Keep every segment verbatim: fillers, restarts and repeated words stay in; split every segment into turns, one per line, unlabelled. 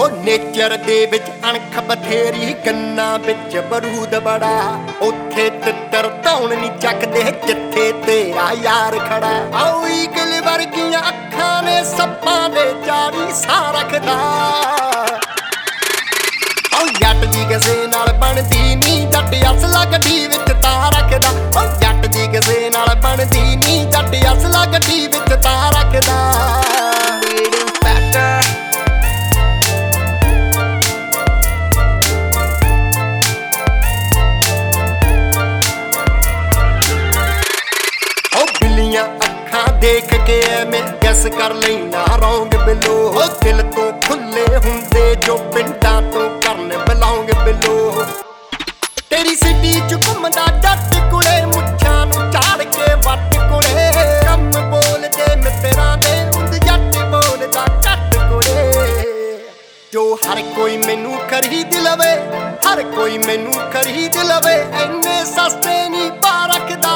ਉਹ ਨੇਚਰ ਦੇ ਵਿੱਚ ਅਣਖ ਬਥੇਰੀ, ਗੰਨਾ ਵਿੱਚ ਬਰੂਦ ਬੜਾ। ਉੱਥੇ ਤਿੱਤਰ ਧੌਣ ਨੀ ਚੱਕਦੇ ਜਿੱਥੇ ਤੇਰਾ ਯਾਰ ਖੜਾ। ਆਓ ਈਗਲ ਵਰਗੀਆਂ ਅੱਖਾਂ ਨੇ ਸੱਪਾਂ ਦੇ ਚਾਰੀ ਸਾਹ ਰੱਖਦਾ। ਉਹ ਜੱਟ ਦੀ ਕਿਸੇ ਨਾਲ ਬਣਦੀ ਨੀ, ਜੱਟ ਅਸਲਾ ਗੱਡੀ ਵਿੱਚ ਤਾਂ ਰੱਖਦਾ। ਉਹ ਜੱਟ ਦੀ ਕਿਸੇ ਨਾਲ ਬਣਦੀ ਨੀ, ਜੱਟ ਅਸਲਾ ਗੱਡੀ ਵਿੱਚ ਤਾਂ ਰੱਖਦਾ। ਅੱਖਾਂ ਦੇਖ ਕੇ ਐਵੇਂ ਗੈਸ ਕਰ ਲੈਣਾ ਰੌਂਗ ਬਿਲੋ। ਉਹ ਦਿਲ ਤੋਂ ਖੁੱਲੇ ਹੁੰਦੇ ਜੋ ਪਿੰਡਾਂ ਤੋਂ ਕਰਨ ਬਿਲੋਂਗ ਬਿਲੋ। ਤੇਰੀ ਸਿਟੀ ਚ ਘੁੰਮਦਾ ਜੱਟ ਕੁੜੇ, ਮੁੱਛਾਂ ਨੂੰ ਝਾੜ ਕੇ ਵੱਟ ਕੁੜੇ। ਕੰਮ ਬੋਲਦੇ ਮਿੱਤਰਾਂ ਦੇ ਹੁੰਦ ਜੱਟ ਬੋਲਦਾ ਘੱਟ ਕੁੜੇ। ਜੋ ਹਰ ਕੋਈ ਮੈਨੂੰ ਖਰੀਦ ਲਵੇ, ਹਰ ਕੋਈ ਮੈਨੂੰ ਖਰੀਦ ਲਵੇ, ਇੰਨੇ ਸਸਤੇ ਨਹੀਂ ਪਾ ਰੱਖਦਾ।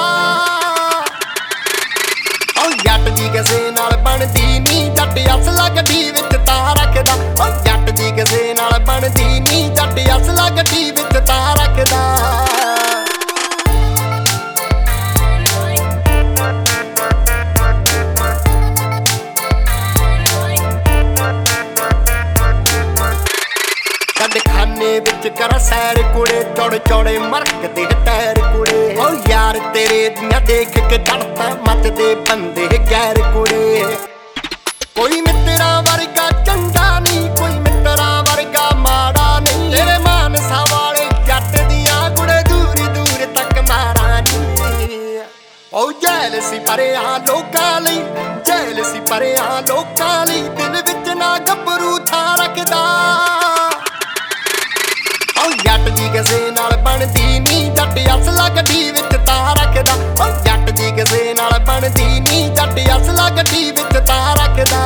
ਜੱਟ ਦੀ ਕਿਸੇ ਨਾਲ ਬਣਦੀ ਨੀ, ਜੱਟ ਅਸਲਾ ਗੱਡੀ ਵਿੱਚ ਤਾਂ ਰੱਖਦਾ। ਉਹ ਜੱਟ ਦੀ ਕਿਸੇ ਨਾਲ ਬਣਦੀ ਨੀ, ਜੱਟ ਅਸਲਾ ਗੱਡੀ ਵਿੱਚ ਤਾਂ ਰੱਖਦਾ। ਖਾਨੇ ਵਿੱਚ ਕਰ ਸੈਰ ਕੁੜੇ, ਚੌੜੇ ਚੌੜੇ ਮਰਕ ਦੇ ਟਾਇਰ ਕੁੜੇ। ਉਹ ਯਾਰ ਤੇਰੇ ਦੀਆਂ ਦੇਖ ਕੇ ਚੜ੍ਹਦਾ ਮੱਤ ਦੇ ਬੰਦੇ ਗੈਰ ਕੁੜੇ। ਕੋਈ ਮਿੱਤਰਾਂ ਵਰਗਾ ਚੰਗਾ ਨਹੀਂ, ਕੋਈ ਮਿੱਤਰਾਂ ਵਰਗਾ ਮਾੜਾ ਨਹੀਂ। ਤੇਰੇ ਮਾਨਸਾ ਵਾਲੇ ਜੱਟ ਦੀਆਂ ਕੁੜੇ ਦੂਰ ਦੂਰ ਤੱਕ ਮਾਰਾ ਨਹੀਂ। ਉਹ ਜੈਲ ਸੀ ਭਰਿਆ ਲੋਕਾਂ ਲਈ, ਜੈਲ ਸੀ ਭਰਿਆ ਲੋਕਾਂ ਲਈ, ਦਿਲ ਵਿੱਚ ਨਾ ਗੱਭਰੂ ਥਾਂ ਰੱਖਦਾ। ਜੱਟ ਦੀ ਕਿਸੇ ਨਾਲ ਬਣਦੀ ਨੀ, ਜੱਟ ਅਸਲਾ ਗੱਡੀ ਵਿੱਚ ਤਾਂ ਰੱਖਦਾ। ਉਹ ਜੱਟ ਦੀ ਕਿਸੇ ਨਾਲ ਬਣਦੀ ਨੀ, ਜੱਟ ਅਸਲਾ ਗੱਡੀ ਵਿੱਚ ਤਾਂ ਰੱਖਦਾ।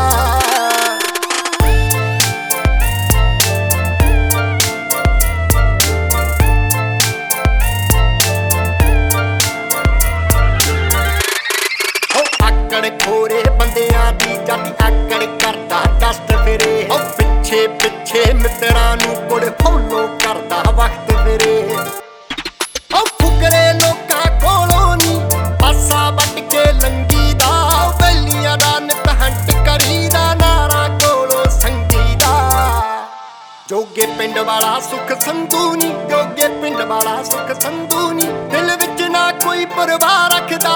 ਉਹ ਆਕੜ ਖੋਰੇ ਬੰਦਿਆਂ ਦੀ ਜੱਟ ਆਕੜ ਕਰਦਾ ਡਸਟ ਫਿਰੇ। ਉਹ ਪਿੱਛੇ ਪਿੱਛੇ ਮਿੱਤਰਾਂ ਨੂੰ ਕੁੜ ਫੋਲੋ ਕਰਦਾ ਵਕਤ ਫਿਰੇ। ਉਹ ਫੁਕਰੇ ਲੋਕਾਂ ਕੋਲੋਂ ਨੀ ਪਾਸਾ ਵੱਟ ਕੇ ਲੰਗੀ ਦਾ। ਬੈਲੀਆਂ ਦਾ ਨਿਤ ਹੰਟ ਕਰੀਦਾ, ਨਾਰਾ ਕੋਲੋਂ ਸੰਗੀ ਦਾ। ਜੋਗੇ ਪਿੰਡ ਵਾਲਾ ਸੁਖ ਸੰਧੂ ਨੀ, ਜੋਗੇ ਪਿੰਡ ਵਾਲਾ ਸੁਖ ਸੰਧੂ ਨੀ, ਦਿਲ ਵਿੱਚ ਨਾ ਕੋਈ ਪਰਵਾਹ ਰੱਖਦਾ।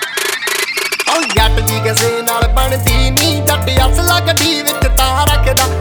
ਉਹ ਜੱਟ ਦੀ ਕਿਸੇ ਨਾਲ ਬਣਦੀ ਨੀ, ਜੱਟ ਅਸਲਾ ਗੱਡੀ ਵਿੱਚ ਤਾਂ ਰੱਖਦਾ।